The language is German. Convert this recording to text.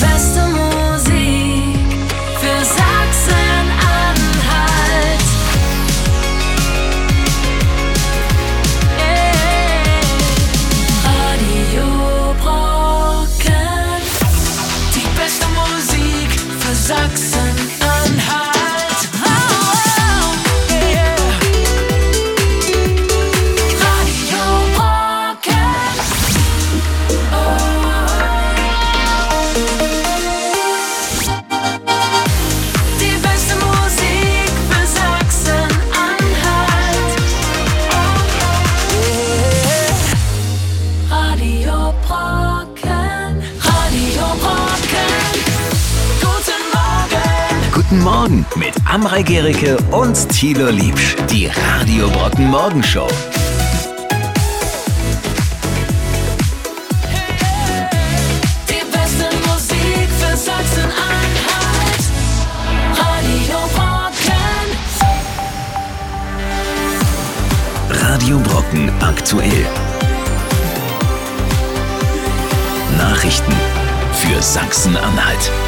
beste Musik für Sachsen-Anhalt. Radio Brocken. Die beste Musik für Sachsen-Anhalt. Radio Brocken. Die beste Musik für Sachsen-Anhalt. Radio Brocken. Radio Brocken. Guten Morgen. Guten Morgen mit Amrei Gericke und Thilo Liebsch. Die Radio Brocken Morgenshow. Die beste Musik für Sachsen-Anhalt. Radio Brocken. Radio Brocken aktuell. Nachrichten für Sachsen-Anhalt.